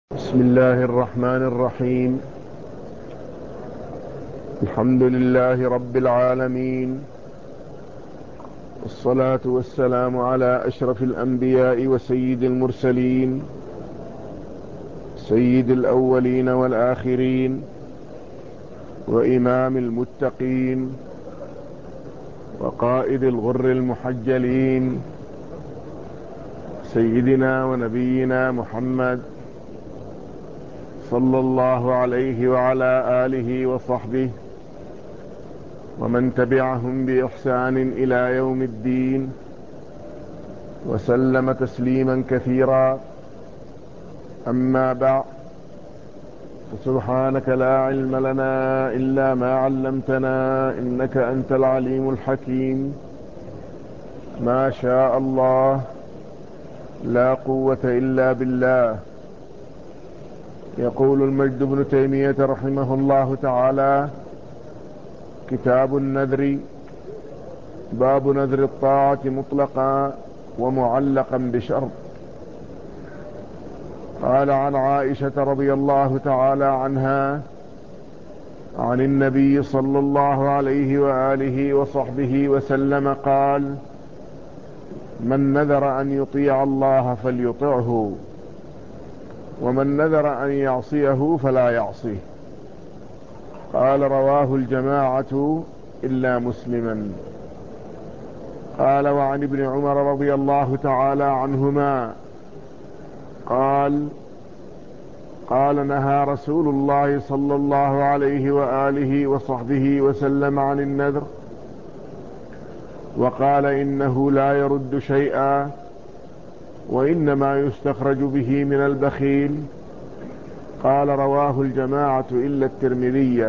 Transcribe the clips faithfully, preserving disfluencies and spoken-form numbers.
بسم الله الرحمن الرحيم. الحمد لله رب العالمين، والصلاة والسلام على أشرف الأنبياء وسيد المرسلين، سيد الأولين والآخرين، وإمام المتقين، وقائد الغر المحجلين، سيدنا ونبينا محمد صلى الله عليه وعلى آله وصحبه ومن تبعهم بإحسان إلى يوم الدين، وسلم تسليما كثيرا. أما بعد، فسبحانك لا علم لنا إلا ما علمتنا، إنك أنت العليم الحكيم. ما شاء الله، لا قوة إلا بالله. يقول المجد بن تيمية رحمه الله تعالى: كتاب النذر، باب نذر الطاعة مطلقا ومعلقا بشرط. قال عن عائشة رضي الله تعالى عنها عن النبي صلى الله عليه وآله وصحبه وسلم قال: من نذر أن يطيع الله فليطعه، ومن نذر أن يعصيه فلا يعصيه. قال: رواه الجماعة إلا مسلما. قال: وعن ابن عمر رضي الله تعالى عنهما قال: قال: نهى رسول الله صلى الله عليه وآله وصحبه وسلم عن النذر، وقال: إنه لا يرد شيئا، وإنما يستخرج به من البخيل. قال: رواه الجماعة إلا الترمذي،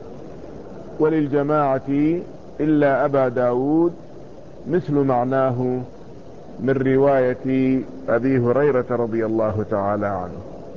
وللجماعة إلا أبا داود مثل معناه من رواية أبي هريرة رضي الله تعالى عنه.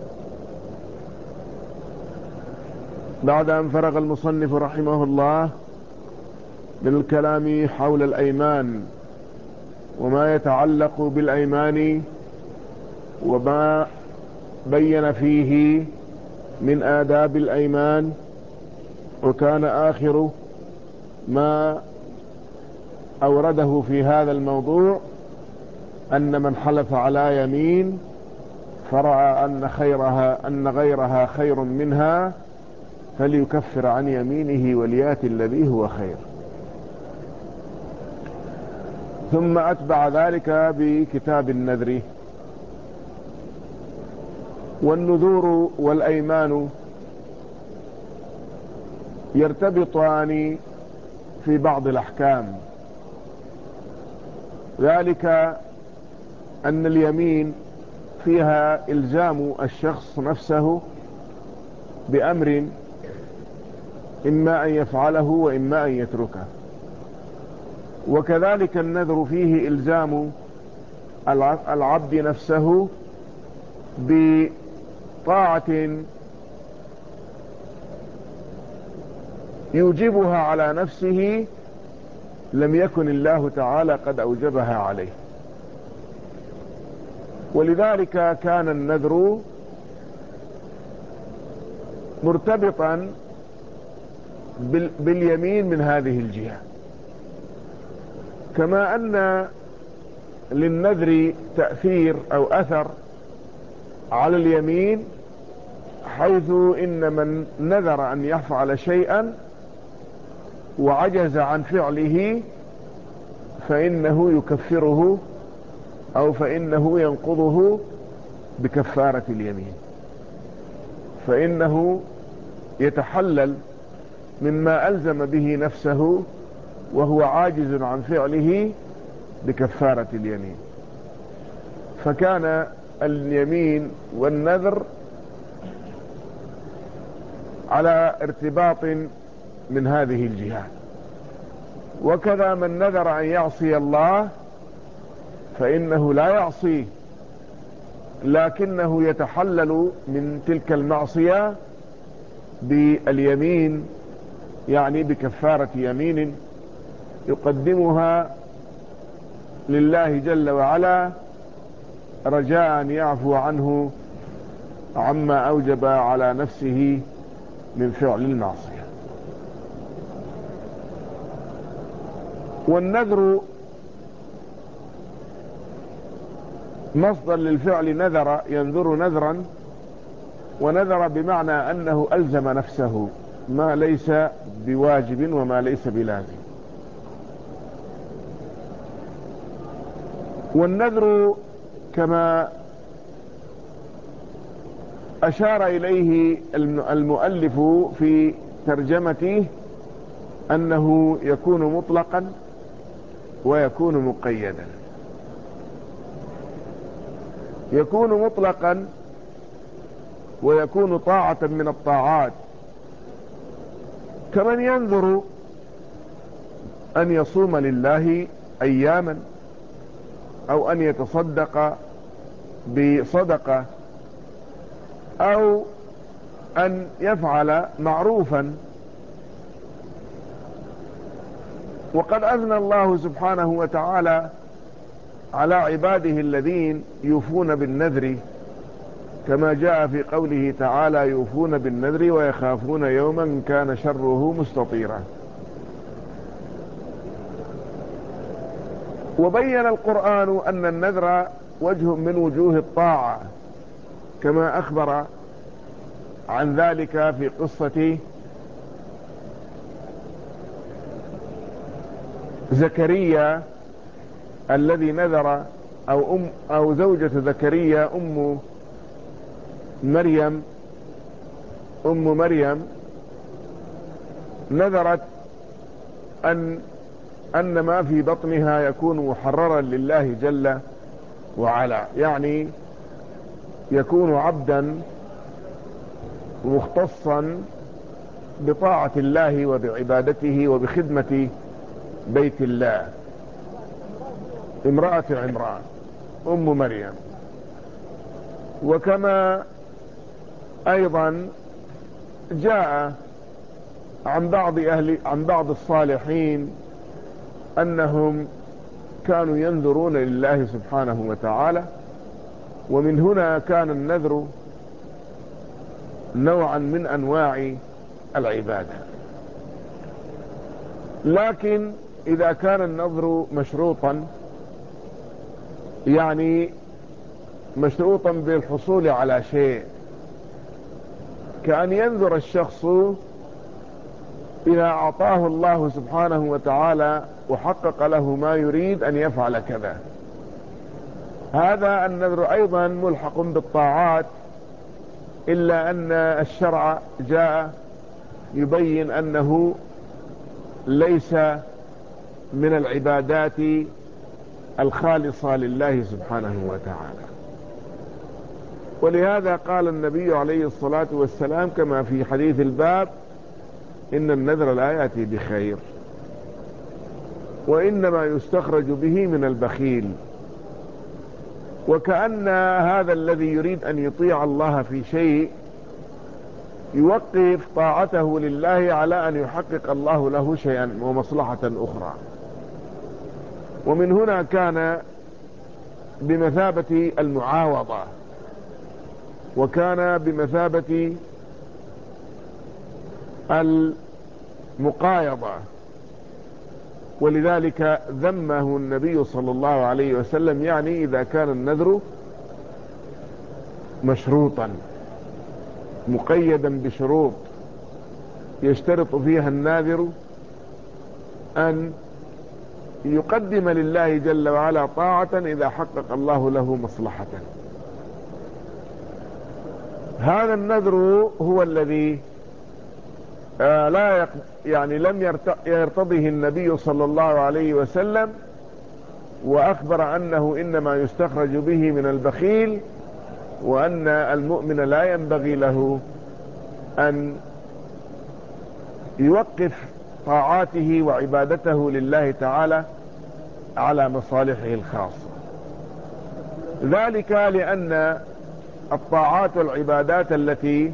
بعد أن فرغ المصنف رحمه الله من الكلام حول الأيمان وما يتعلق بالأيمان وما بين فيه من آداب الأيمان، وكان آخر ما أورده في هذا الموضوع أن من حلف على يمين فرأى أن خيرها أن غيرها خير منها فليكفر عن يمينه وليأتي الذي هو خير. ثم أتبع ذلك بكتاب النذر. والنذور والأيمان يرتبطان في بعض الأحكام، ذلك أن اليمين فيها إلزام الشخص نفسه بأمر إما أن يفعله وإما أن يتركه، وكذلك النذر فيه إلزام العبد نفسه بطاعة يوجبها على نفسه لم يكن الله تعالى قد أوجبها عليه. ولذلك كان النذر مرتبطا باليمين من هذه الجهة، كما أن للنذر تأثير أو أثر على اليمين، حيث إن من نذر أن يفعل شيئا وعجز عن فعله فإنه يكفره أو فإنه ينقضه بكفارة اليمين، فإنه يتحلل مما ألزم به نفسه وهو عاجز عن فعله بكفارة اليمين. فكان اليمين والنذر على ارتباط من هذه الجهة. وكذا من نذر أن يعصي الله فإنه لا يعصيه، لكنه يتحلل من تلك المعصية باليمين، يعني بكفارة يمين يقدمها لله جل وعلا رجاء أن يعفو عنه عما أوجب على نفسه من فعل المعصية. والنذر مصدر للفعل نذر ينذر نذرا، ونذر بمعنى أنه ألزم نفسه ما ليس بواجب وما ليس بلازم. والنذر كما أشار إليه المؤلف في ترجمته أنه يكون مطلقا ويكون مقيدا. يكون مطلقا ويكون طاعة من الطاعات، كمن ينذر أن يصوم لله أياما، أو أن يتصدق بصدقة، أو أن يفعل معروفا. وقد أثنى الله سبحانه وتعالى على عباده الذين يوفون بالنذر، كما جاء في قوله تعالى: يوفون بالنذر ويخافون يوما كان شره مستطيرا. وبين القرآن أن النذر وجه من وجوه الطاعة، كما أخبر عن ذلك في قصة زكريا الذي نذر، أو, أم أو زوجة زكريا أم مريم أم مريم نذرت أن أن ما في بطنها يكون محررا لله جل وعلا، يعني يكون عبدا مختصا بطاعة الله وبعبادته وبخدمة بيت الله، امرأة عمران أم مريم. وكما أيضا جاء عن بعض أهل عن بعض الصالحين أنهم كانوا ينذرون لله سبحانه وتعالى، ومن هنا كان النذر نوعا من أنواع العبادة. لكن إذا كان النذر مشروطا، يعني مشروطا بالحصول على شيء، كأن ينذر الشخص إذا أعطاه الله سبحانه وتعالى وحقق له ما يريد أن يفعل كذا، هذا النذر أيضا ملحق بالطاعات، إلا أن الشرع جاء يبين أنه ليس من العبادات الخالصة لله سبحانه وتعالى. ولهذا قال النبي عليه الصلاة والسلام كما في حديث الباب: إن النذر لا يأتي بخير، وإنما يستخرج به من البخيل. وكأن هذا الذي يريد أن يطيع الله في شيء يوقف طاعته لله على أن يحقق الله له شيئا ومصلحة أخرى. ومن هنا كان بمثابة المعاوضة، وكان بمثابة المقايضة، ولذلك ذمه النبي صلى الله عليه وسلم، يعني إذا كان النذر مشروطا مقيدا بشروط يشترط فيها الناذر أن يقدم لله جل وعلا طاعة إذا حقق الله له مصلحة. هذا النذر هو الذي آه لا يق... يعني لم يرتضيه النبي صلى الله عليه وسلم، وأخبر أنه إنما يستخرج به من البخيل، وأن المؤمن لا ينبغي له أن يوقف طاعاته وعبادته لله تعالى على مصالحه الخاصة. ذلك لأن الطاعات والعبادات التي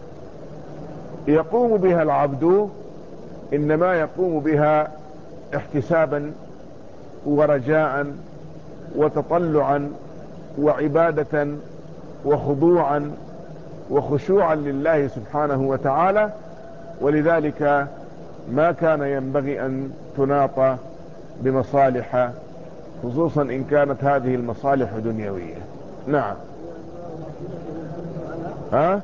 يقوم بها العبد إنما يقوم بها احتسابا ورجاء وتطلعا وعبادة وخضوعا وخشوعا لله سبحانه وتعالى، ولذلك ما كان ينبغي أن تناط بمصالح، خصوصا إن كانت هذه المصالح دنيوية. نعم. ها؟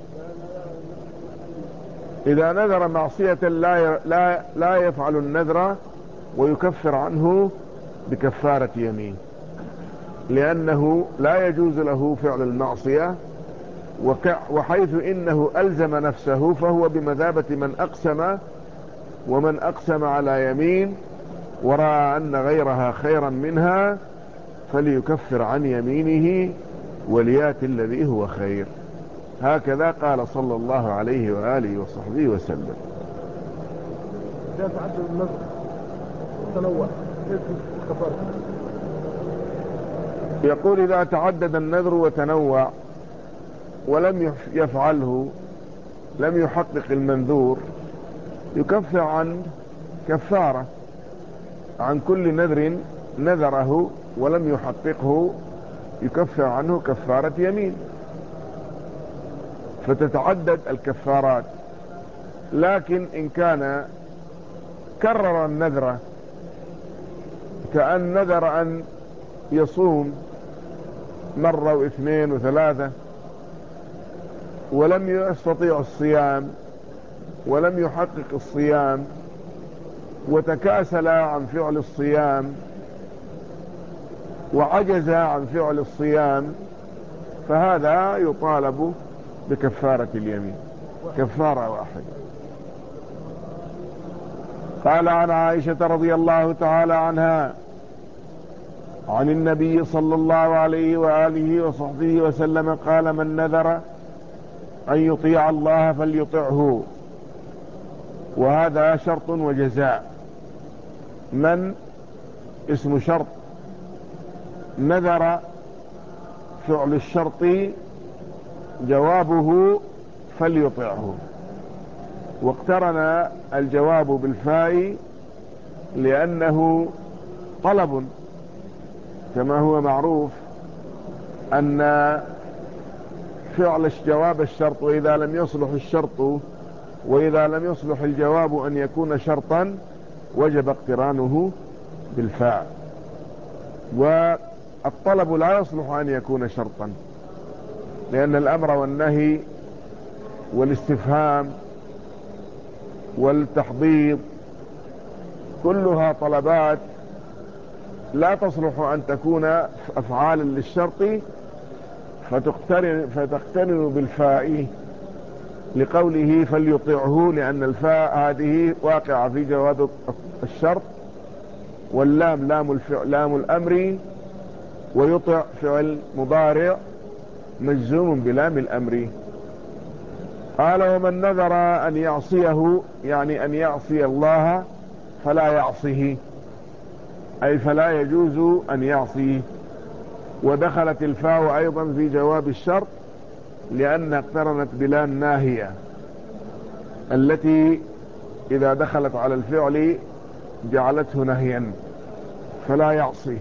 إذا نذر معصية لا لا لا يفعل النذر ويكفر عنه بكفارة يمين، لأنه لا يجوز له فعل المعصية، وحيث إنه ألزم نفسه فهو بمثابة من أقسم، ومن أقسم على يمين ورأى أن غيرها خيرا منها فليكفر عن يمينه وليات الذي هو خير. هكذا قال صلى الله عليه وآله وصحبه وسلم. إذا تعدد النظر وتنوع يقول إذا تعدد النذر وتنوع ولم يفعله، لم يحقق المنذور، يكفر عن كفارة عن كل نذر نذره ولم يحققه، يكفر عنه كفارة يمين، فتتعدد الكفارات. لكن إن كان كرر النذر، كأن نذر أن يصوم مرة واثنين وثلاثة ولم يستطيع الصيام ولم يحقق الصيام وتكاسل عن فعل الصيام وعجز عن فعل الصيام، فهذا يطالب بكفارة اليمين، كفارة واحدة. قال عن عائشة رضي الله تعالى عنها عن النبي صلى الله عليه وآله وصحبه وسلم قال: من نذر أن يطيع الله فليطعه. وهذا شرط وجزاء. من اسم شرط، نذر فعل الشرط جوابه فليطعه، واقترن الجواب بالفاء لأنه طلب، كما هو معروف أن فعل جواب الشرط، وإذا لم يصلح الشرط وإذا لم يصلح الجواب أن يكون شرطا وجب اقترانه بالفاء، والطلب لا يصلح أن يكون شرطا، لأن الأمر والنهي والاستفهام والتحضيض كلها طلبات لا تصلح أن تكون أفعالا للشرط فتقترن, فتقترن بالفاء، لقوله فليطعه، لأن الفاء هذه واقعة في جواب الشرط، واللام لام, لام الأمر، ويطع فعل مضارع مجزوم بلام الأمر. قال: ومن نذر أن يعصيه، يعني أن يعصي الله فلا يعصيه، أي فلا يجوز أن يعصيه. ودخلت الفاء أيضا في جواب الشرط لأن اقترنت بلا الناهية التي إذا دخلت على الفعل جعلته نهيا، فلا يعصي،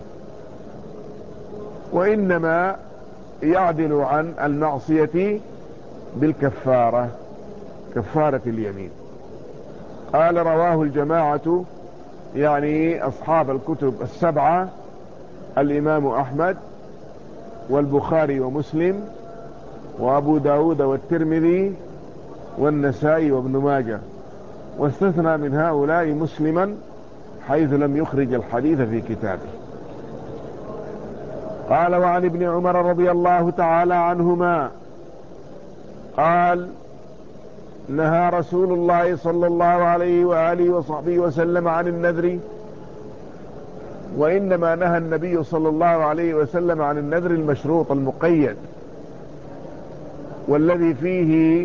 وإنما يعدل عن المعصية بالكفارة، كفارة اليمين. قال: رواه الجماعة، يعني أصحاب الكتب السبعة، الإمام أحمد والبخاري ومسلم وأبو داود والترمذي والنسائي وابن ماجه، واستثنى من هؤلاء مسلما حيث لم يخرج الحديث في كتابه. قال: وعن ابن عمر رضي الله تعالى عنهما قال: نهى رسول الله صلى الله عليه وآله وصحبه وسلم عن النذر. وإنما نهى النبي صلى الله عليه وسلم عن النذر المشروط المقيد، والذي فيه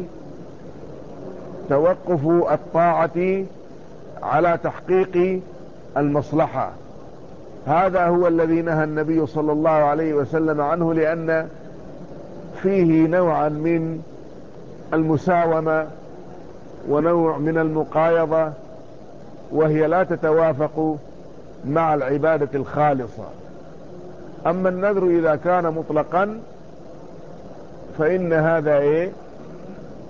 توقف الطاعة على تحقيق المصلحة. هذا هو الذي نهى النبي صلى الله عليه وسلم عنه، لأن فيه نوعا من المساومة ونوع من المقايضة، وهي لا تتوافق مع العبادة الخالصة. أما النذر إذا كان مطلقا فإن هذا إيه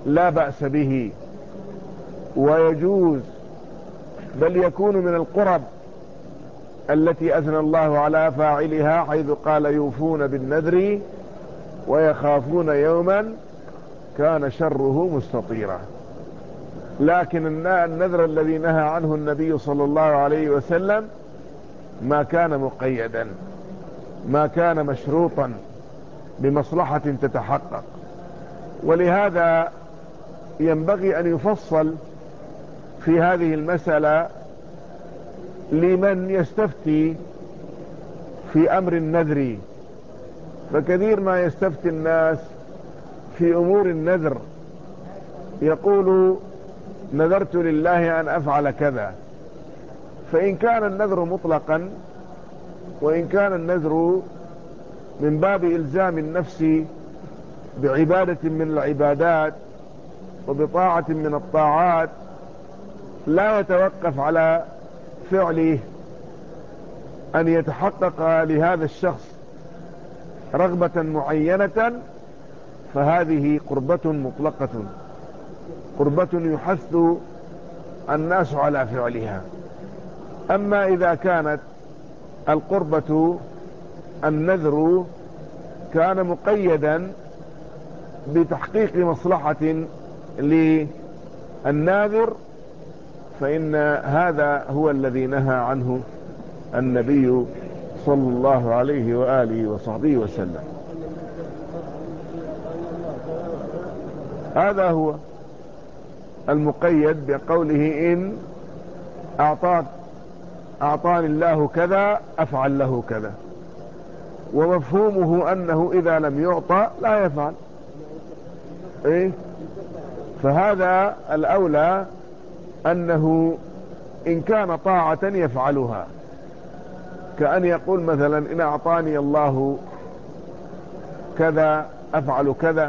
لا بأس به ويجوز، بل يكون من القرب التي أثنى الله على فاعلها، حيث قال يوفون بالنذر ويخافون يوما كان شره مستطيرا. لكن النذر الذي نهى عنه النبي صلى الله عليه وسلم ما كان مقيدا، ما كان مشروطا بمصلحة تتحقق، ولهذا ينبغي أن يفصل في هذه المسألة لمن يستفتي في أمر النذر. فكثير ما يستفتي الناس في أمور النذر، يقول نذرت لله أن أفعل كذا، فإن كان النذر مطلقا، وإن كان النذر من باب إلزام النفس بعبادة من العبادات وبطاعة من الطاعات، لا يتوقف على فعله أن يتحقق لهذا الشخص رغبة معينة، فهذه قربة مطلقة، قربة يحث الناس على فعلها. أما إذا كانت القربة النذر كان مقيدا بتحقيق مصلحة للناذر، فإن هذا هو الذي نهى عنه النبي صلى الله عليه وآله وصحبه وسلم. هذا هو المقيد بقوله إن أعطاك أعطاني الله كذا أفعل له كذا، ومفهومه أنه إذا لم يعطى لا يفعل. إيه؟ فهذا الأولى أنه إن كان طاعة يفعلها، كأن يقول مثلا إن أعطاني الله كذا أفعل كذا،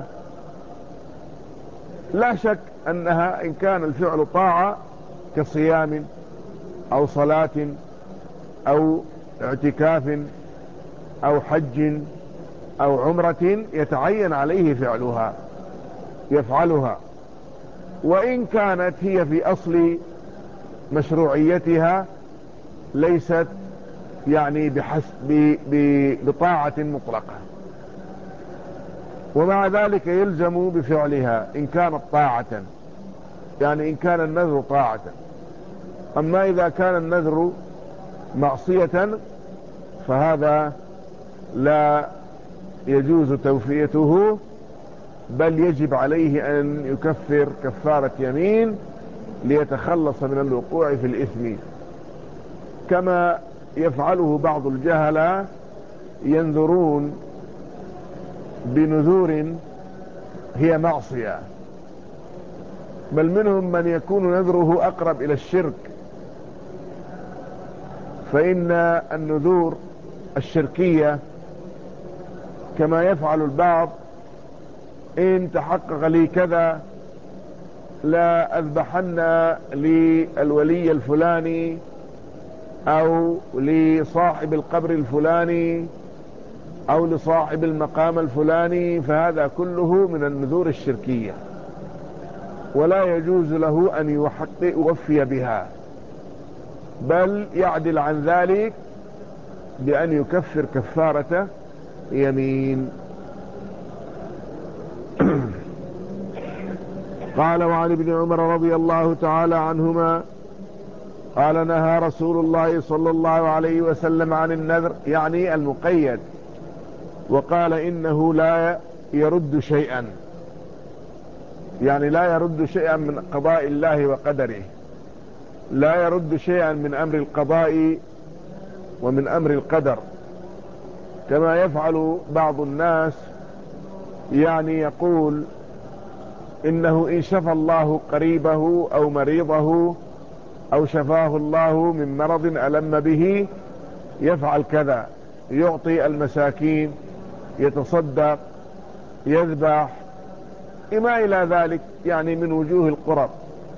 لا شك أنها إن كان الفعل طاعة كصيام أو صلاة أو اعتكاف أو حج أو عمرة يتعين عليه فعلها يفعلها. وإن كانت هي في أصل مشروعيتها ليست يعني بحسب بطاعة مطلقة، ومع ذلك يلزم بفعلها إن كانت طاعة، يعني إن كان النذر طاعة. أما إذا كان النذر معصية فهذا لا يجوز توفيته، بل يجب عليه أن يكفر كفارة يمين ليتخلص من الوقوع في الإثم، كما يفعله بعض الجهلة، ينذرون بنذور هي معصية، بل منهم من يكون نذره أقرب إلى الشرك. فإن النذور الشركية كما يفعل البعض، إن تحقق لي كذا لا أذبحن للولي الفلاني أو لصاحب القبر الفلاني أو لصاحب المقام الفلاني، فهذا كله من النذور الشركية، ولا يجوز له أن يحقق يوفي بها، بل يعدل عن ذلك بأن يكفر كفارة يمين. قال وعن ابن عمر رضي الله تعالى عنهما قال نهى رسول الله صلى الله عليه وسلم عن النذر، يعني المقيد، وقال إنه لا يرد شيئا، يعني لا يرد شيئا من قضاء الله وقدره، لا يرد شيئا من أمر القضاء ومن أمر القدر، كما يفعل بعض الناس، يعني يقول إنه إن شفى الله قريبه أو مريضه أو شفاه الله من مرض ألم به يفعل كذا، يعطي المساكين، يتصدق، يذبح، إما إلى ذلك، يعني من وجوه القرب،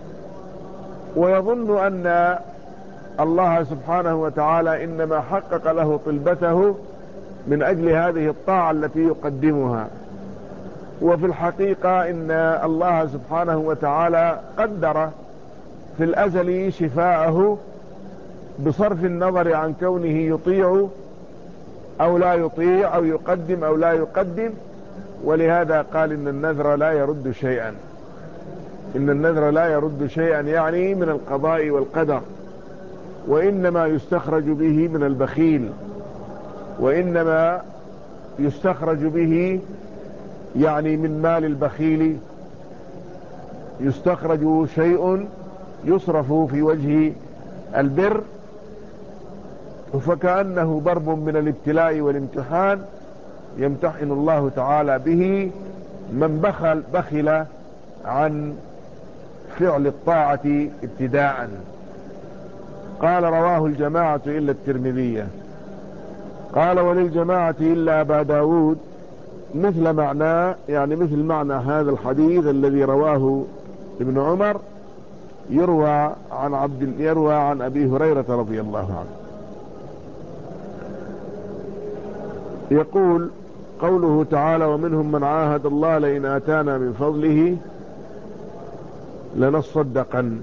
ويظن أن الله سبحانه وتعالى إنما حقق له طلبته من أجل هذه الطاعة التي يقدمها، وفي الحقيقة إن الله سبحانه وتعالى قدر في الأزل شفاءه بصرف النظر عن كونه يطيع أو لا يطيع أو يقدم أو لا يقدم. ولهذا قال إن النذر لا يرد شيئا، إن النذر لا يرد شيئا يعني من القضاء والقدر، وإنما يستخرج به من البخيل، وإنما يستخرج به يعني من مال البخيل يستخرج شيء يصرف في وجه البر، فكأنه ضرب من الابتلاء والامتحان يمتحن الله تعالى به من بخل, بخل عن فعل الطاعة ابتداء. قال رواه الجماعة إلا الترمذي. قال وللجماعة إلا أبا داود مثل معناه، يعني مثل معنى هذا الحديث الذي رواه ابن عمر يروى عن عبد يروى عن أبي هريرة رضي الله عنه. يقول قوله تعالى ومنهم من عاهد الله لئن آتانا من فضله لنصدقن.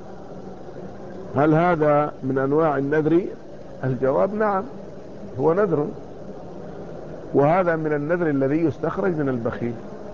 هل هذا من أنواع النذر؟ الجواب نعم، هو نذر، وهذا من النذر الذي يستخرج من البخيل.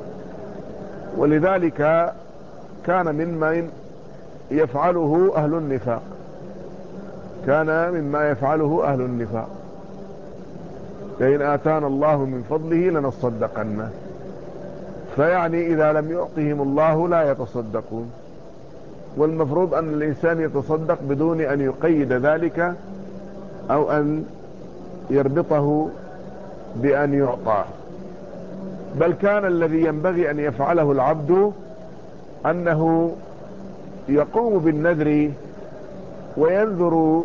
ولذلك كان ممن يفعله أهل النفاق، كان مما يفعله أهل النفاق لئن آتانا الله من فضله لنصدقن، فيعني إذا لم يعطهم الله لا يتصدقون. والمفروض أن الإنسان يتصدق بدون أن يقيد ذلك أو أن يربطه بأن يعطى، بل كان الذي ينبغي أن يفعله العبد أنه يقوم بالنذر وينذر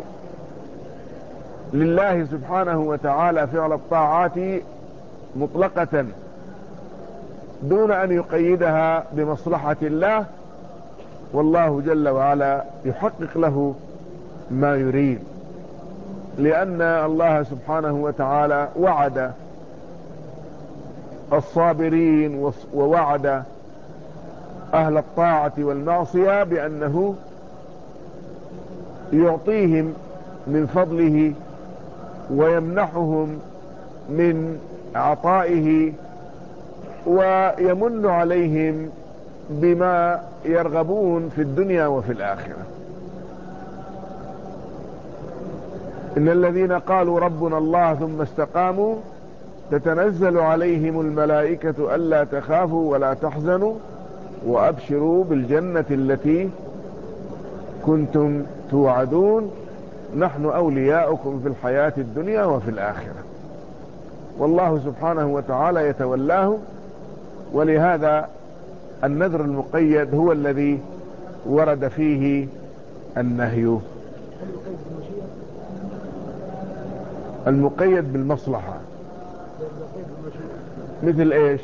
لله سبحانه وتعالى فعل الطاعات مطلقة دون أن يقيدها بمصلحة الله، والله جل وعلا يحقق له ما يريد، لأن الله سبحانه وتعالى وعد الصابرين ووعد أهل الطاعة والمعصية بأنه يعطيهم من فضله ويمنحهم من عطائه ويمن عليهم بما يرغبون في الدنيا وفي الآخرة. إن الذين قالوا ربنا الله ثم استقاموا تتنزل عليهم الملائكة ألا تخافوا ولا تحزنوا وأبشروا بالجنة التي كنتم توعدون نحن أولياؤكم في الحياة الدنيا وفي الآخرة. والله سبحانه وتعالى يتولاه. ولهذا النذر المقيد هو الذي ورد فيه النهي. المقيد بالمصلحة مثل ايش؟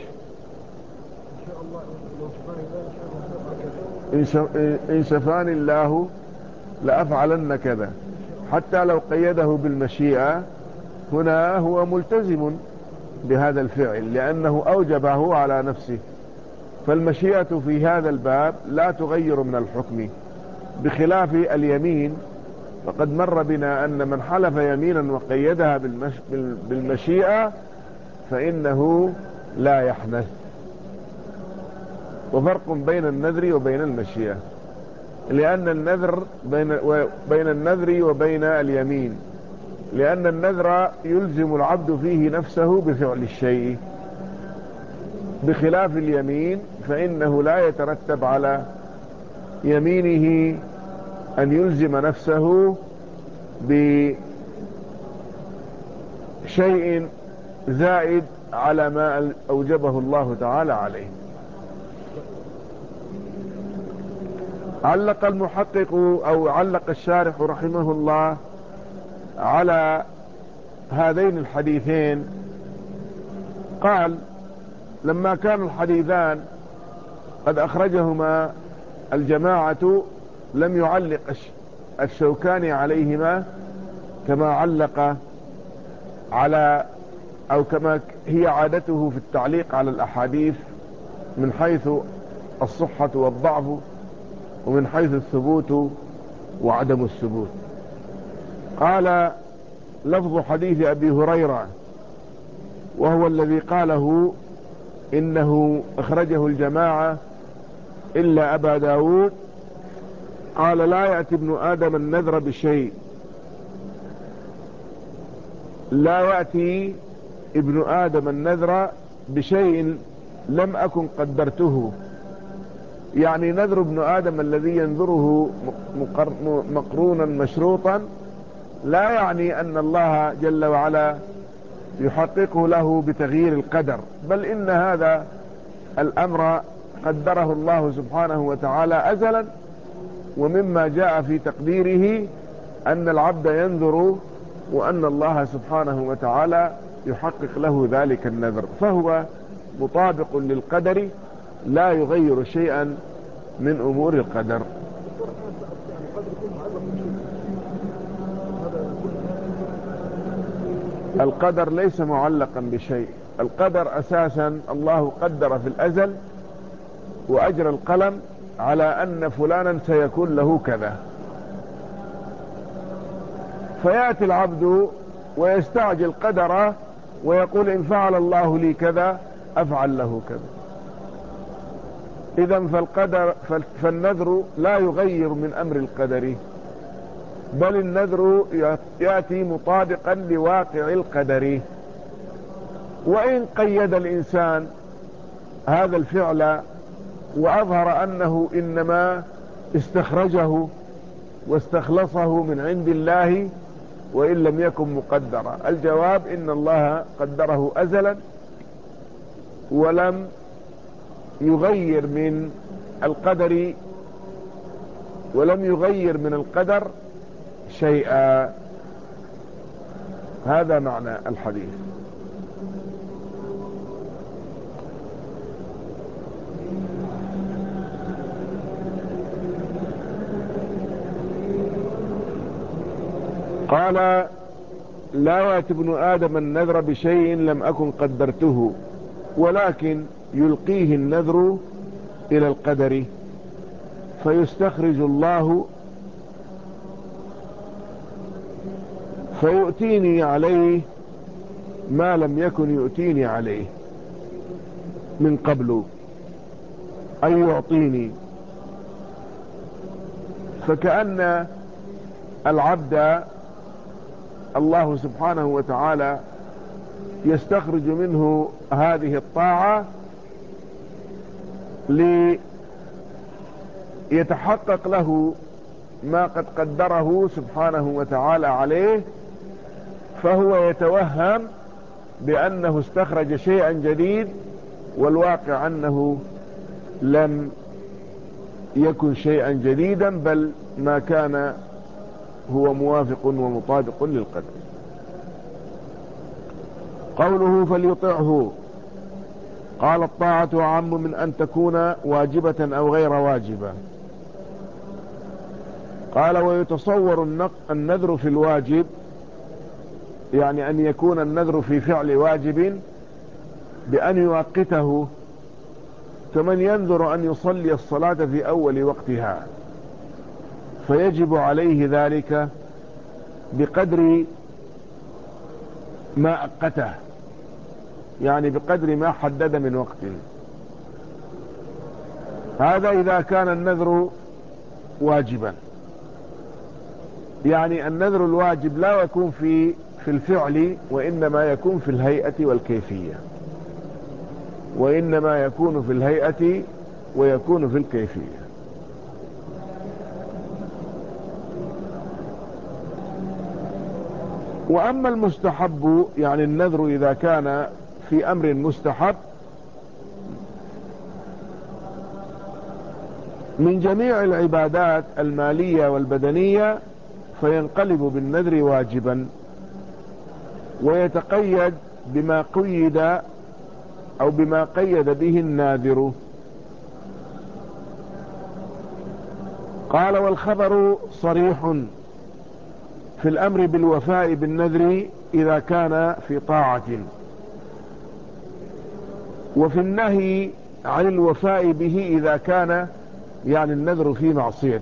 إن شفاني الله لأفعلن كذا، حتى لو قيده بالمشيئة هنا هو ملتزم بهذا الفعل لأنه أوجبه على نفسه، فالمشيئة في هذا الباب لا تغير من الحكم، بخلاف اليمين. فقد مر بنا أن من حلف يمينا وقيدها بالمش... بالمشيئة فإنه لا يحنث. وفرق بين النذر وبين المشيئة، لأن النذر بين, و... بين النذر وبين اليمين، لأن النذر يلزم العبد فيه نفسه بفعل الشيء، بخلاف اليمين فإنه لا يترتب على يمينه أن يلزم نفسه بشيء زائد على ما أوجبه الله تعالى عليه. علق المحقق أو علق الشارح رحمه الله على هذين الحديثين، قال لما كان الحديثان قد أخرجهما الجماعة لم يعلق الشوكاني عليهما كما علق على أو كما هي عادته في التعليق على الأحاديث من حيث الصحة والضعف، ومن حيث الثبوت وعدم الثبوت. قال لفظ حديث أبي هريرة، وهو الذي قاله إنه أخرجه الجماعة إلا أبا داود، قال لا يأتي ابن آدم النذر بشيء، لا يأتي ابن آدم النذر بشيء لم أكن قدرته. يعني نذر ابن آدم الذي ينذره مقرونا مشروطا لا يعني أن الله جل وعلا يحققه له بتغيير القدر، بل إن هذا الأمر قدره الله سبحانه وتعالى أزلا، ومما جاء في تقديره أن العبد ينذر وأن الله سبحانه وتعالى يحقق له ذلك النذر، فهو مطابق للقدر لا يغير شيئا من أمور القدر. القدر ليس معلقا بشيء، القدر أساسا الله قدر في الأزل وأجرى القلم على أن فلانا سيكون له كذا، فيأتي العبد ويستعجل قدره ويقول إن فعل الله لي كذا أفعل له كذا. إذن فالقدر فالنذر لا يغير من أمر القدر، بل النذر يأتي مطابقا لواقع القدر. وإن قيد الإنسان هذا الفعل وأظهر أنه إنما استخرجه واستخلصه من عند الله وإن لم يكن مقدرا، الجواب إن الله قدره أزلا ولم يغير من القدر ولم يغير من القدر شيئا. هذا معنى الحديث. قال لا يأتي ابن آدم النذر بشيء لم أكن قدرته، ولكن يلقيه النذر إلى القدر فيستخرج الله فيؤتيني عليه ما لم يكن يؤتيني عليه من قبل، أي يعطيني. فكأن العبد الله سبحانه وتعالى يستخرج منه هذه الطاعة ليتحقق له ما قد قدره سبحانه وتعالى عليه، فهو يتوهم بأنه استخرج شيئا جديد، والواقع أنه لم يكن شيئا جديدا، بل ما كان هو موافق ومطابق للقدر. قوله فليطعه، قال الطاعة أعم من أن تكون واجبة أو غير واجبة. قال ويتصور النذر في الواجب، يعني أن يكون النذر في فعل واجب بأن يوقته، كمن ينذر أن يصلي الصلاة في أول وقتها فيجب عليه ذلك بقدر ما أقته، يعني بقدر ما حدد من وقت. هذا إذا كان النذر واجبا، يعني النذر الواجب لا يكون في في الفعل، وإنما يكون في الهيئة والكيفية، وإنما يكون في الهيئة ويكون في الكيفية. وأما المستحب، يعني النذر إذا كان في أمر مستحب من جميع العبادات المالية والبدنية، فينقلب بالنذر واجبا، ويتقيد بما قيد أو بما قيد به الناذر. قال والخبر صريح في الأمر بالوفاء بالنذر إذا كان في طاعة، وفي النهي عن الوفاء به إذا كان يعني النذر في معصية،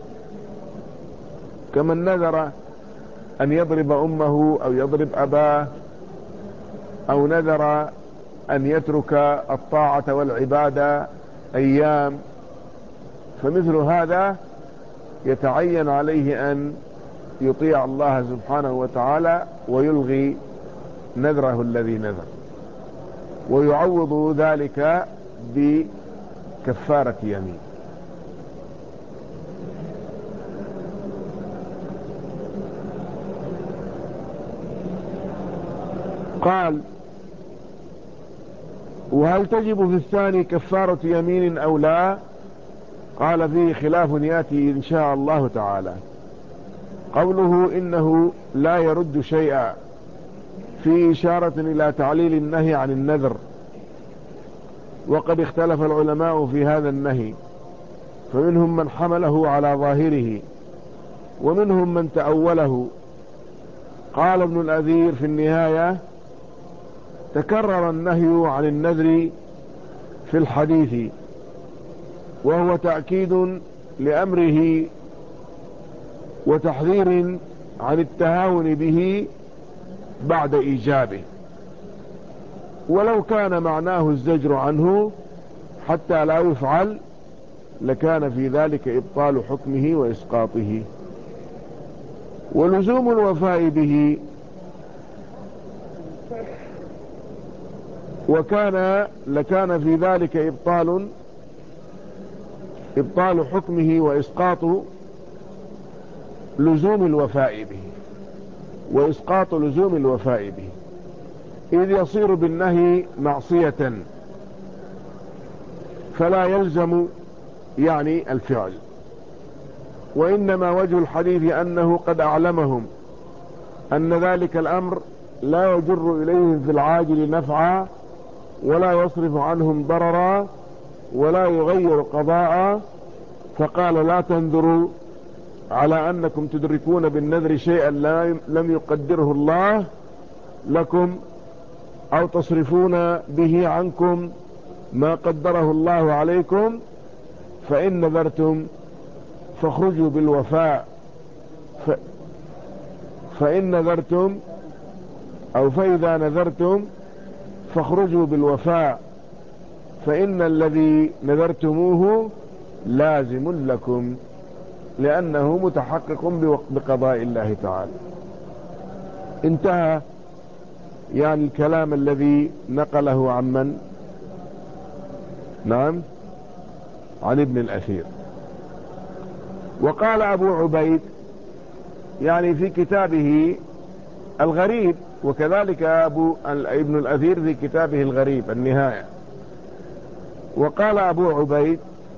كمن نذر أن يضرب أمه أو يضرب أباه، أو نذر أن يترك الطاعة والعبادة أيام، فمثل هذا يتعين عليه أن يطيع الله سبحانه وتعالى ويلغي نذره الذي نذر، ويعوض ذلك بكفارة يمين. قال: وهل تجب في الثاني كفارة يمين أو لا؟ قال: فيه خلاف يأتي إن شاء الله تعالى. قوله إنه لا يرد شيئا في إشارة إلى تعليل النهي عن النذر، وقد اختلف العلماء في هذا النهي، فمنهم من حمله على ظاهره ومنهم من تأوله. قال ابن الأثير في النهاية: تكرر النهي عن النذر في الحديث، وهو تأكيد لأمره وتحذير عن التهاون به بعد إيجابه، ولو كان معناه الزجر عنه حتى لا يفعل لكان في ذلك إبطال حكمه وإسقاطه. ولزوم الوفاء به وكان لكان في ذلك إبطال إبطال حكمه وإسقاط لزوم الوفاء به وإسقاط لزوم الوفاء به، إذ يصير بالنهي معصية فلا يلزم يعني الفعل. وإنما وجه الحديث أنه قد أعلمهم أن ذلك الأمر لا يجر إليهم في العاجل نفعا، ولا يصرف عنهم ضررا، ولا يغير قضاء، فقال: لا تنذروا على أنكم تدركون بالنذر شيئا لم يقدره الله لكم، أو تصرفون به عنكم ما قدره الله عليكم، فإن نذرتم فاخرجوا بالوفاء ف... فإن نذرتم أو فإذا نذرتم فاخرجوا بالوفاء، فإن الذي نذرتموه لازم لكم، لأنه متحقق بقضاء الله تعالى. انتهى يعني الكلام الذي نقله عن من؟ نعم، عن ابن الأثير. وقال أبو عبيد يعني في كتابه الغريب، وكذلك أبو ابن الأثير في كتابه الغريب النهاية. وقال أبو عبيد: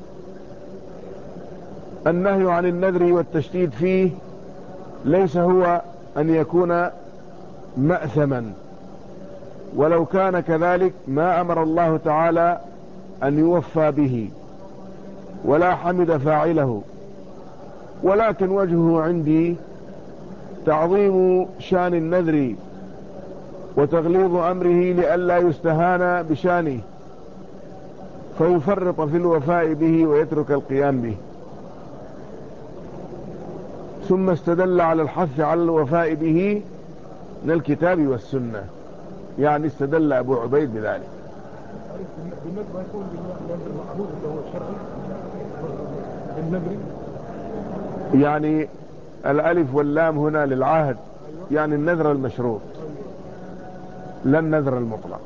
النهي عن النذر والتشديد فيه ليس هو أن يكون مأثما، ولو كان كذلك ما أمر الله تعالى أن يوفى به ولا حمد فاعله، ولكن وجهه عندي تعظيم شان النذر وتغليظ أمره لئلا يستهان بشانه فيفرط في الوفاء به ويترك القيام به. ثم استدل على الحث على الوفاء به من الكتاب والسنة، يعني استدل أبو عبيد بذلك. بالنذر يكون بالنذر المعهود اللي هو الشرعي بالنذر، يعني الألف واللام هنا للعهد، يعني النذر المشروط لا النذر المطلق.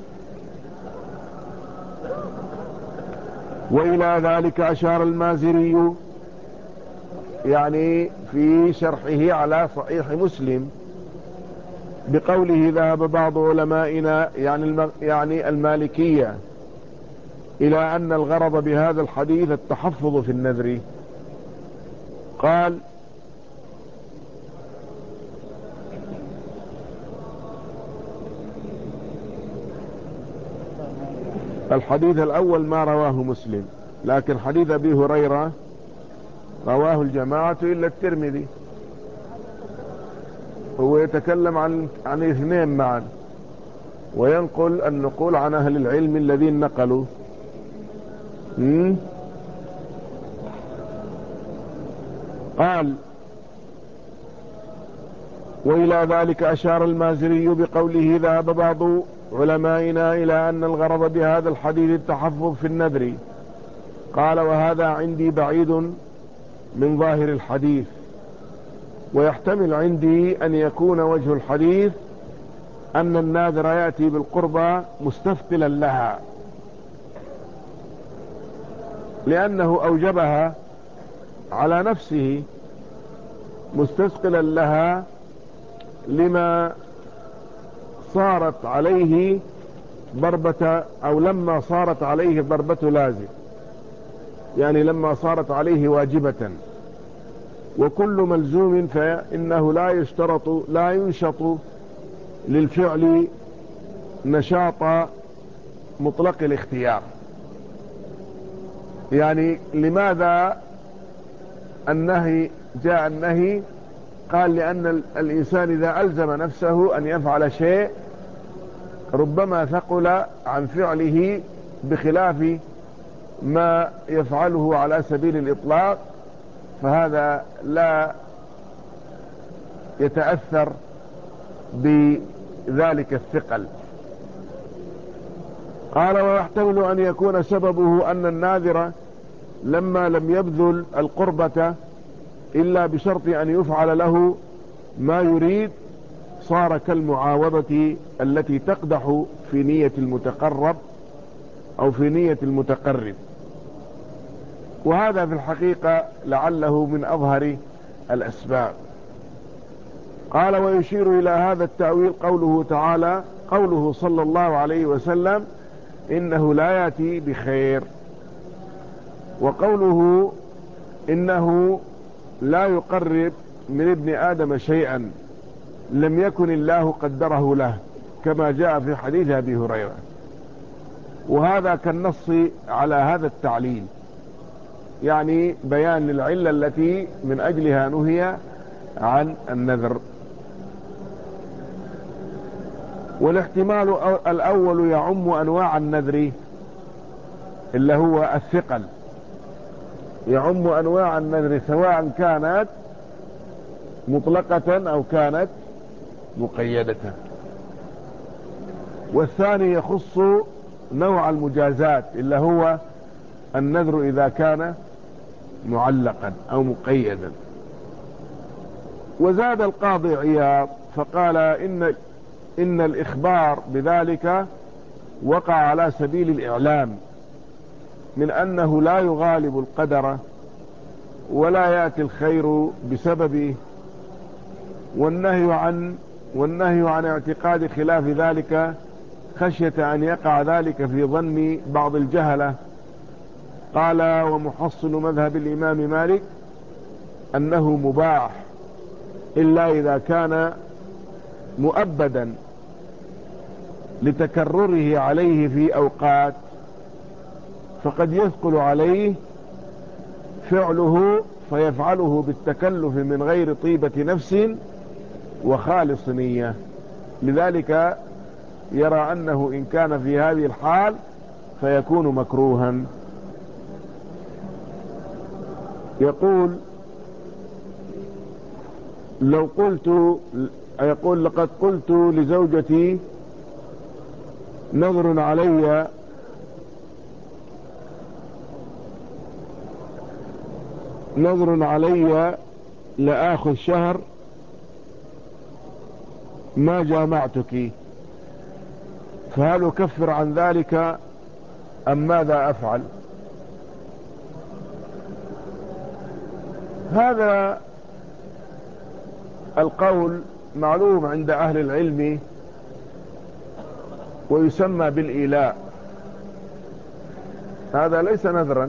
وإلى ذلك أشار المازري يعني في شرحه على صحيح مسلم بقوله: ذهب بعض علمائنا يعني يعني المالكية إلى أن الغرض بهذا الحديث التحفظ في النذر. قال: الحديث الأول ما رواه مسلم، لكن حديث أبي هريرة رواه الجماعة إلا الترمذي. هو يتكلم عن عن اثنين معا، وينقل النقول عن أهل العلم الذين نقلوا، مم؟ قال: وإلى ذلك أشار المازري بقوله: ذهب بعض علمائنا إلى أن الغرض بهذا الحديث التحفظ في النذر. قال: وهذا عندي بعيد من ظاهر الحديث، ويحتمل عندي أن يكون وجه الحديث أن الناذر يأتي بالقربى مستثقلا لها، لأنه أوجبها على نفسه مستثقلا لها لما صارت عليه ضربة، أو لما صارت عليه ضربة لازم، يعني لما صارت عليه واجبة. وكل ملزوم فإنه لا يشترط لا ينشط للفعل نشاط مطلق الاختيار. يعني لماذا النهي جاء النهي؟ قال: لأن الإنسان إذا ألزم نفسه أن يفعل شيء ربما ثقل عن فعله بخلاف ما يفعله على سبيل الإطلاق، فهذا لا يتأثر بذلك الثقل. قال: ويحتمل أن يكون سببه أن الناذر لما لم يبذل القربة إلا بشرط أن يفعل له ما يريد صار كالمعاوضة التي تقدح في نية المتقرب أو في نية المتقرب، وهذا في الحقيقة لعله من أظهر الأسباب. قال: ويشير إلى هذا التأويل قوله تعالى قوله صلى الله عليه وسلم: إنه لا يأتي بخير، وقوله إنه لا يقرب من ابن آدم شيئا لم يكن الله قدره له، كما جاء في حديث أبي هريرة. وهذا كالنص على هذا التعليل، يعني بيان للعلة التي من أجلها نهي عن النذر. والاحتمال الأول يعم أنواع النذر اللي هو الثقل، يعم أنواع النذر سواء كانت مطلقة أو كانت مقيدة. والثاني يخص نوع المجازات اللي هو النذر إذا كان معلقا أو مقيدا. وزاد القاضي عياض فقال: إن, إن الإخبار بذلك وقع على سبيل الإعلام، من أنه لا يغالب القدر ولا يأتي الخير بسببه، والنهي عن والنهي عن اعتقاد خلاف ذلك خشية أن يقع ذلك في ظن بعض الجهلة. قال: ومحصل مذهب الإمام مالك أنه مباح إلا إذا كان مؤبدا لتكرره عليه في أوقات، فقد يثقل عليه فعله فيفعله بالتكلف من غير طيبة نفس وخالص نية، لذلك يرى أنه إن كان في هذه الحال فيكون مكروها. يقول: لو قلت يقول لقد قلت لزوجتي: نظر علي نظر علي لآخذ شهر ما جامعتك، فهل أكفر عن ذلك أم ماذا أفعل؟ هذا القول معلوم عند أهل العلم ويسمى بالإيلاء. هذا ليس نذرا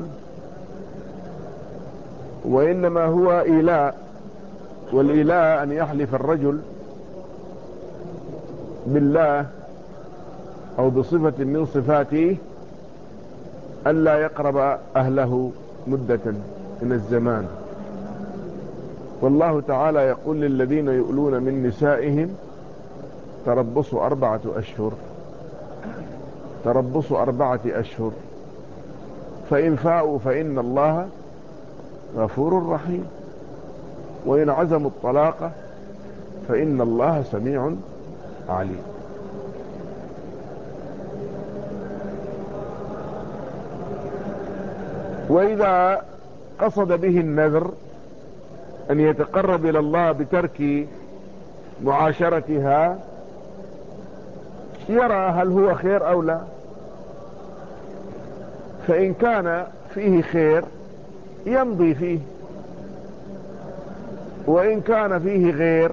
وإنما هو إيلاء، والإيلاء أن يحلف الرجل بالله أو بصفة من صفاته ألا يقرب أهله مدة من الزمان. والله تعالى يقول للذين يؤلون من نسائهم: تربصوا أربعة أشهر تربصوا أربعة أشهر فإن فاءوا فإن الله غفور رحيم، وإن عزموا الطلاق فإن الله سميع عليم. وإذا قصد به النذر أن يتقرب إلى الله بترك معاشرتها، يرى هل هو خير أو لا. فإن كان فيه خير يمضي فيه، وإن كان فيه غير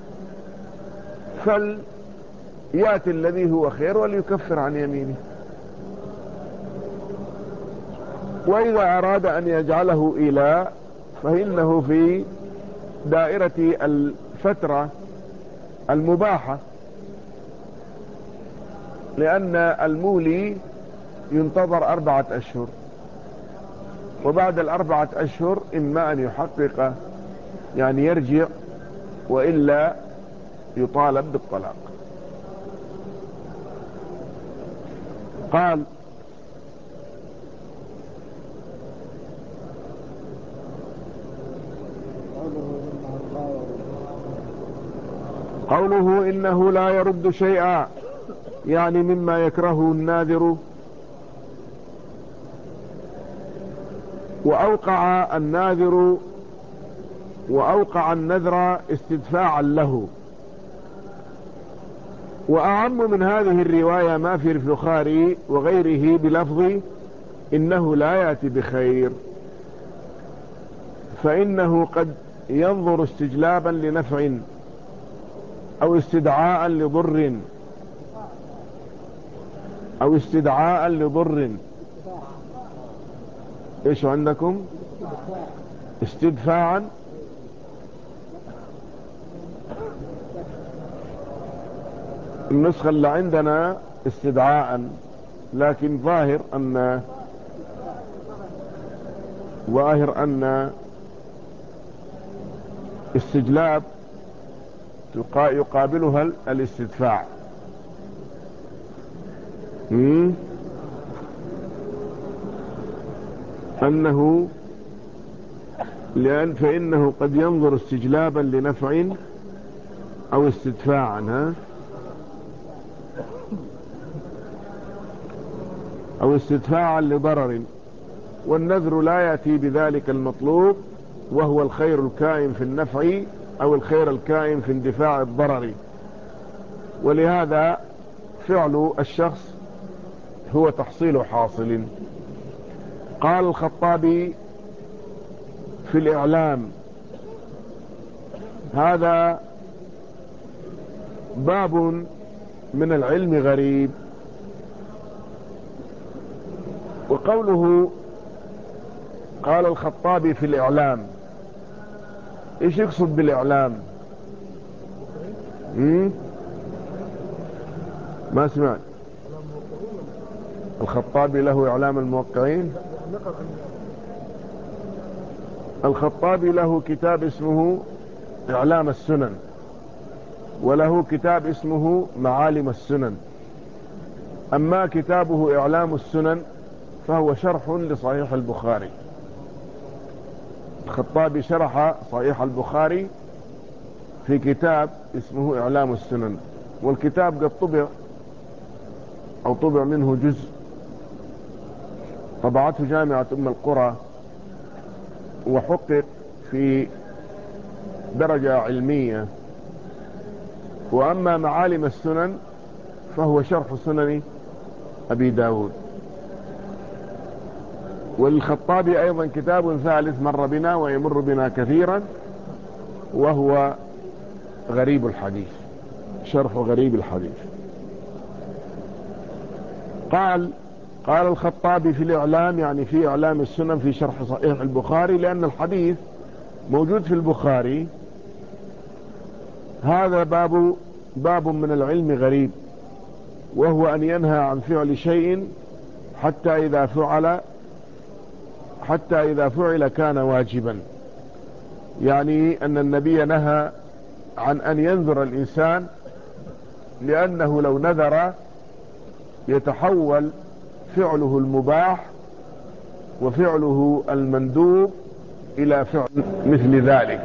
فليأتي الذي هو خير وليكفر عن يمينه. وإذا أراد أن يجعله إله فإنه في دائرة الفترة المباحة، لأن المولي ينتظر أربعة أشهر، وبعد الأربعة أشهر إما أن يحقق يعني يرجع، وإلا يطالب بالطلاق. قال قوله إنه لا يرد شيئا، يعني مما يكرهه الناذر. وأوقع الناذر وأوقع النذر استدفاعا له. وأعم من هذه الرواية ما في البخاري وغيره بلفظ إنه لا يأتي بخير، فإنه قد ينظر استجلابا لنفع أو استدعاء لضر أو استدعاء لضر. إيش عندكم؟ استدفاعا. النسخة اللي عندنا استدعاء، لكن ظاهر أن ظاهر أن استجلاب يقابلها الاستدفاع. مم؟ أنه لأن فإنه قد ينظر استجلابا لنفع أو استدفاعا، ها أو استدفاعا لضرر، والنذر لا يأتي بذلك المطلوب، وهو الخير الكائن في النفع أو الخير الكائن في اندفاع الضرر. ولهذا فعل الشخص هو تحصيل حاصل. قال الخطابي في الإعلام: هذا باب من العلم غريب. وقوله قال الخطابي في الإعلام، ايش يقصد بالإعلام؟ مم؟ ما سمعت. الخطابي له إعلام الموقعين. الخطابي له كتاب اسمه إعلام السنن، وله كتاب اسمه معالم السنن. أما كتابه إعلام السنن فهو شرح لصحيح البخاري. الخطابي شرح صحيح البخاري في كتاب اسمه إعلام السنن، والكتاب قد طبع أو طبع منه جزء، طبعته جامعة أم القرى، وحقق في درجة علمية. وأما معالم السنن فهو شرح سنن أبي داود. والخطابي أيضا كتاب ثالث مر بنا ويمر بنا كثيرا، وهو غريب الحديث، شرح غريب الحديث. قال قال الخطابي في الإعلام، يعني في إعلام السنن في شرح صحيح البخاري، لأن الحديث موجود في البخاري. هذا باب باب من العلم غريب، وهو أن ينهى عن فعل شيء حتى إذا فعل حتى إذا فعل كان واجبا. يعني أن النبي نهى عن أن ينذر الإنسان، لأنه لو نذر يتحول فعله المباح وفعله المندوب إلى فعل مثل ذلك،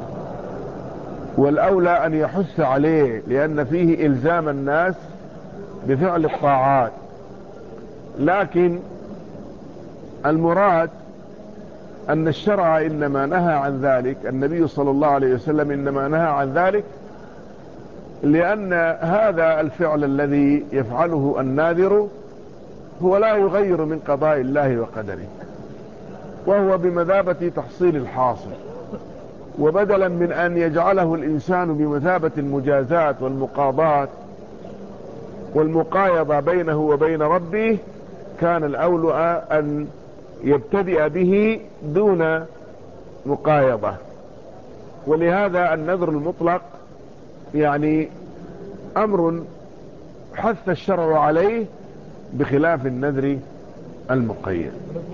والأولى أن يحث عليه لأن فيه إلزام الناس بفعل الطاعات. لكن المراد أن الشرع إنما نهى عن ذلك، النبي صلى الله عليه وسلم إنما نهى عن ذلك لأن هذا الفعل الذي يفعله الناذر هو لا يغير من قضاء الله وقدره، وهو بمثابة تحصيل الحاصل، وبدلا من أن يجعله الإنسان بمثابة المجازات والمقاضاة والمقايضة بينه وبين ربه، كان الأولى أن يبتدئ به دون مقايضة. ولهذا النذر المطلق يعني أمر حث الشرع عليه بخلاف النذر المقيد.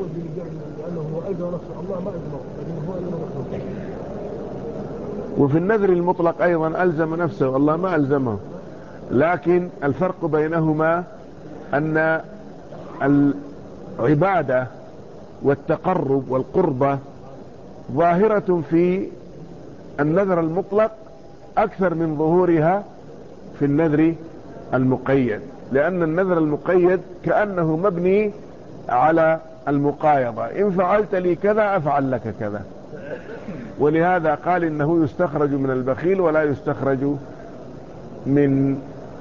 وفي النذر المطلق أيضا ألزم نفسه والله ما ألزمه، لكن الفرق بينهما أن العبادة والتقرب والقربة ظاهرة في النذر المطلق أكثر من ظهورها في النذر المقيد، لأن النذر المقيد كأنه مبني على المقايضة، إن فعلت لي كذا أفعل لك كذا. ولهذا قال إنه يستخرج من البخيل ولا يستخرج من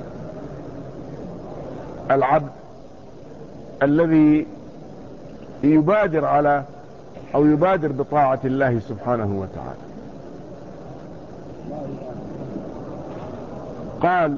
العبد الذي يبادر على أو يبادر بطاعة الله سبحانه وتعالى. قال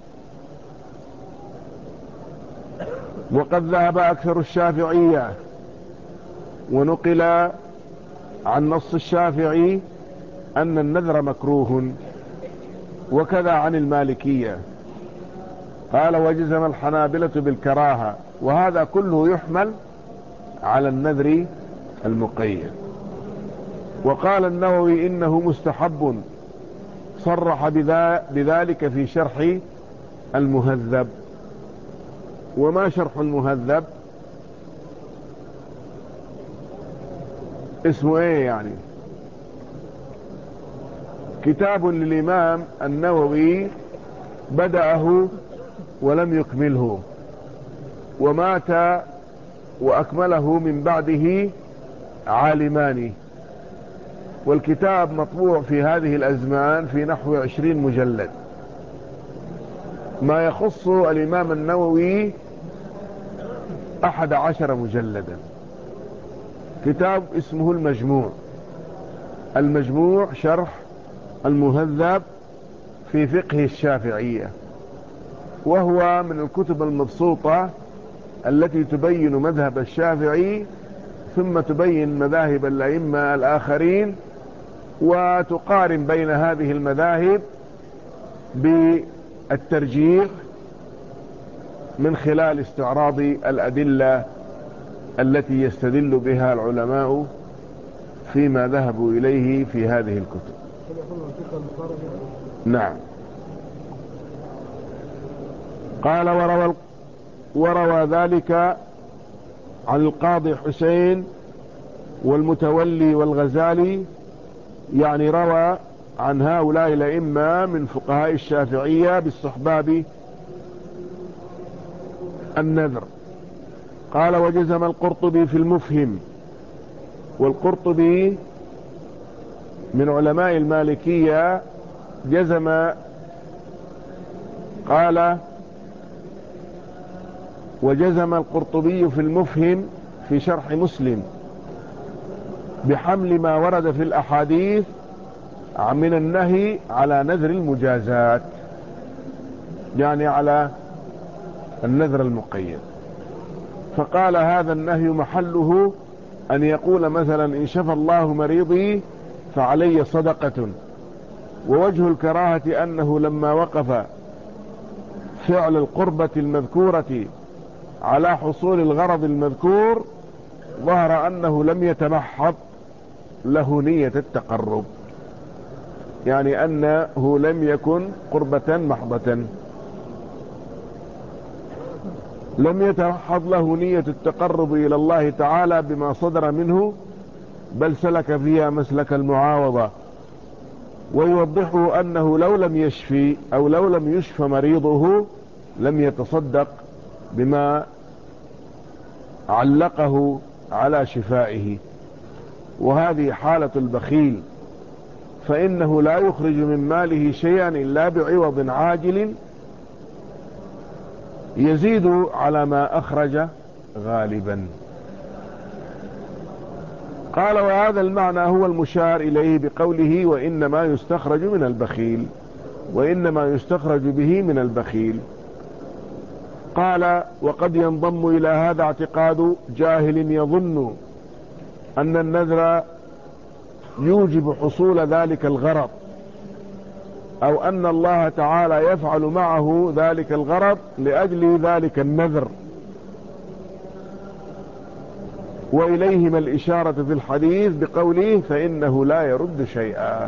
وقد ذهب أكثر الشافعية، ونقل عن نص الشافعي أن النذر مكروه، وكذا عن المالكية. قال وجزم الحنابلة بالكراهة، وهذا كله يحمل على النذر المقيد. وقال النووي إنه مستحب، صرح بذلك في شرح المهذب. وما شرح المهذب؟ اسمه ايه يعني؟ كتاب للإمام النووي بدأه ولم يكمله، ومات وأكمله من بعده عالمان، والكتاب مطبوع في هذه الأزمان في نحو عشرين مجلد. ما يخص الإمام النووي أحد عشر مجلدا. كتاب اسمه المجموع، المجموع شرح المهذب في فقه الشافعية، وهو من الكتب المبسوطة التي تبين مذهب الشافعي ثم تبين مذاهب الأئمة الآخرين، وتقارن بين هذه المذاهب بالترجيح من خلال استعراض الأدلة التي يستدل بها العلماء فيما ذهبوا إليه في هذه الكتب. نعم. قال وروى, وروى ذلك عن القاضي حسين والمتولي والغزالي، يعني روى عن هؤلاء الأئمة من فقهاء الشافعية باستحباب النذر. قال وجزم القرطبي في المفهم، والقرطبي من علماء المالكية جزم، قال وجزم القرطبي في المفهم في شرح مسلم بحمل ما ورد في الأحاديث من النهي على نذر المجازات، يعني على النذر المقيد. فقال هذا النهي محله أن يقول مثلا إن شفى الله مريضي فعلي صدقة. ووجه الكراهة أنه لما وقف فعل القربة المذكورة على حصول الغرض المذكور ظهر أنه لم يتمحض له نية التقرب، يعني أنه لم يكن قربة محضة. لم يترحض له نية التقرب إلى الله تعالى بما صدر منه، بل سلك فيها مسلك المعاوضة. ويوضحه أنه لو لم يشفي أو لو لم يشفى مريضه لم يتصدق بما علقه على شفائه. وهذه حالة البخيل، فإنه لا يخرج من ماله شيئا إلا بعوض عاجل يزيد على ما أخرج غالبا. قال: وهذا المعنى هو المشار إليه بقوله: وإنما يستخرج من البخيل، وإنما يستخرج به من البخيل. قال: وقد ينضم إلى هذا اعتقاد جاهل يظن أن النذر يوجب حصول ذلك الغرض، أو أن الله تعالى يفعل معه ذلك الغرض لأجل ذلك النذر، وإليهما الإشارة في الحديث بقوله: فإنه لا يرد شيئا،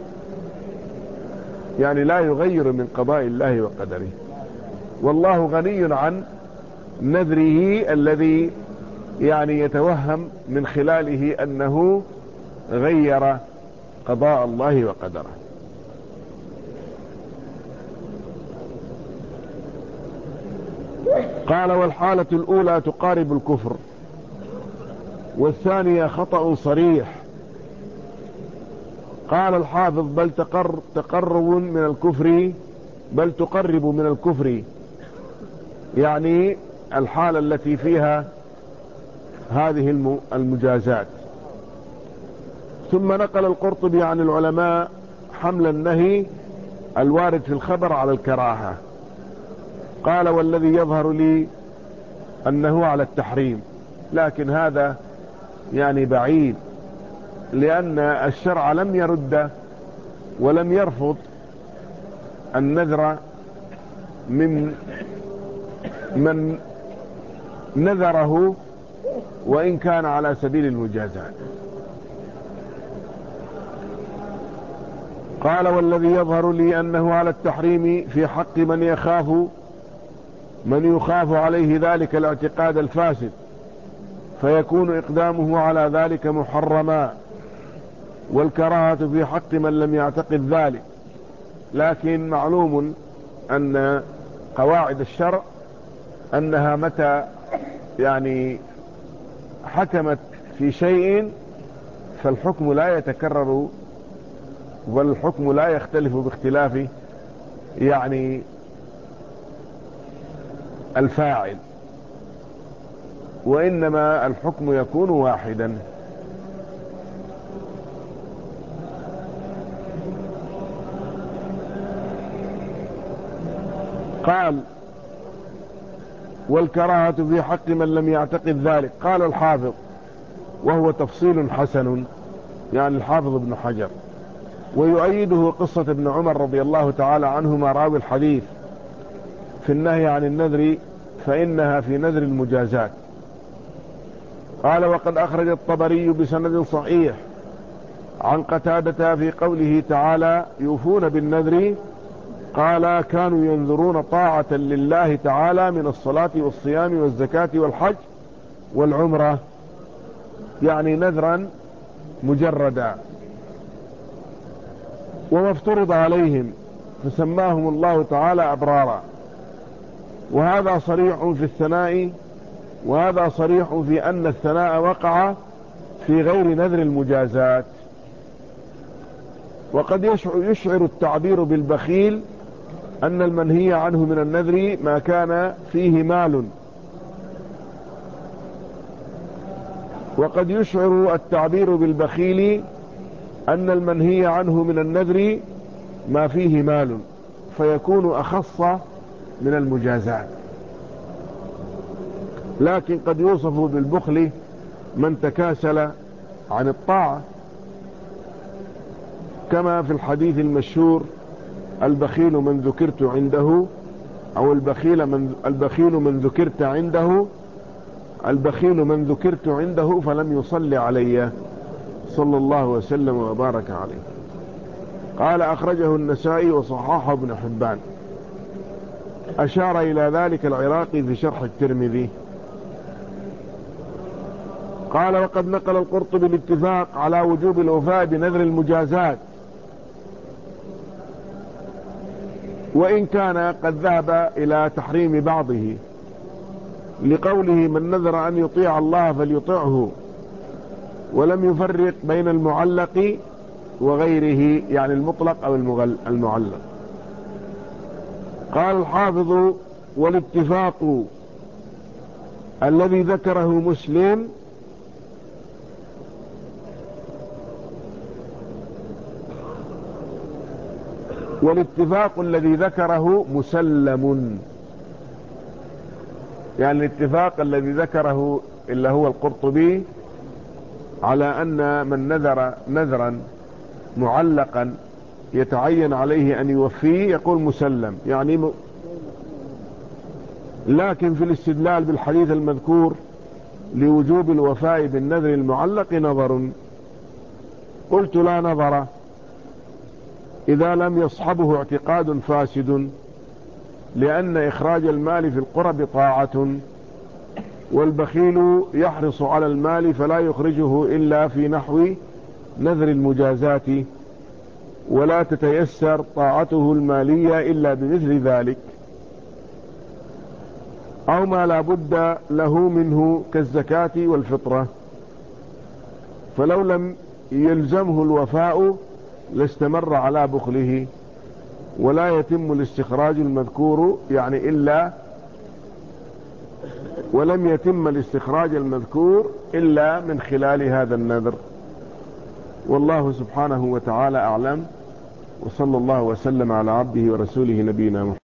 يعني لا يغير من قضاء الله وقدره. والله غني عن نذره الذي يعني يتوهم من خلاله أنه غير قضاء الله وقدره. قال: والحالة الأولى تقارب الكفر، والثانية خطأ صريح. قال الحافظ: بل تقر تقرب من الكفر بل تقرب من الكفر، يعني الحالة التي فيها هذه المجازات. ثم نقل القرطبي عن العلماء حمل النهي الوارد في الخبر على الكراهة. قال: والذي يظهر لي أنه على التحريم، لكن هذا يعني بعيد، لأن الشرع لم يرد ولم يرفض النذر من من نذره وإن كان على سبيل المجازات. قال: والذي يظهر لي أنه على التحريم في حق من يخاف من يخاف عليه ذلك الاعتقاد الفاسد، فيكون إقدامه على ذلك محرما، والكراهة في حق من لم يعتقد ذلك. لكن معلوم أن قواعد الشرع أنها متى يعني حكمت في شيء فالحكم لا يتكرر، والحكم لا يختلف باختلاف يعني الفاعل، وإنما الحكم يكون واحدا. قال: والكراهة في حق من لم يعتقد ذلك. قال الحافظ: وهو تفصيل حسن، يعني الحافظ ابن حجر، ويؤيده قصة ابن عمر رضي الله تعالى عنهما راوي الحديث في النهي عن النذر، فإنها في نذر المجازات. قال: وقد أخرج الطبري بسند صحيح عن قتادة في قوله تعالى: يوفون بالنذر. قال: كانوا ينذرون طاعة لله تعالى من الصلاة والصيام والزكاة والحج والعمرة، يعني نذرا مجردا، وما افترض عليهم، فسماهم الله تعالى أبرارا. وهذا صريح في الثناء وهذا صريح في أن الثناء وقع في غير نذر المجازات. وقد يشعر التعبير بالبخيل أن المنهي عنه من النذر ما كان فيه مال، وقد يشعر التعبير بالبخيل أن المنهي عنه من النذر ما فيه مال، فيكون أخص من المجازات. لكن قد يوصف بالبخل من تكاسل عن الطاعة، كما في الحديث المشهور: البخيل من ذكرت عنده، أو البخيل من البخيل من ذكرت عنده البخيل من ذكرت عنده فلم يصل علي صلى الله وسلم وبارك عليه. قال: أخرجه النسائي وصححه ابن حبان. أشار إلى ذلك العراقي في شرح الترمذي. قال وقد نقل القرطبي الاتفاق على وجوب الوفاء بنذر المجازات، وإن كان قد ذهب إلى تحريم بعضه لقوله من نذر أن يطيع الله فليطعه، ولم يفرق بين المعلق وغيره، يعني المطلق أو المعلق. قال الحافظ والاتفاق الذي ذكره مسلم والاتفاق الذي ذكره مسلم، يعني الاتفاق الذي ذكره اللي هو القرطبي على أن من نذر نذرا معلقا يتعين عليه أن يوفيه يقول مسلم، يعني م... لكن في الاستدلال بالحديث المذكور لوجوب الوفاء بالنذر المعلق نظر. قلت لا نظر إذا لم يصحبه اعتقاد فاسد، لأن إخراج المال في القرب طاعة، والبخيل يحرص على المال فلا يخرجه إلا في نحو نذر المجازات، ولا تتيسر طاعته المالية إلا بمثل ذلك، أو ما لا بد له منه كالزكاة والفطرة، فلو لم يلزمه الوفاء لاستمر على بخله، ولا يتم الاستخراج المذكور يعني إلا ولم يتم الاستخراج المذكور إلا من خلال هذا النذر. والله سبحانه وتعالى أعلم، وصلى الله وسلم على عبده ورسوله نبينا محمد.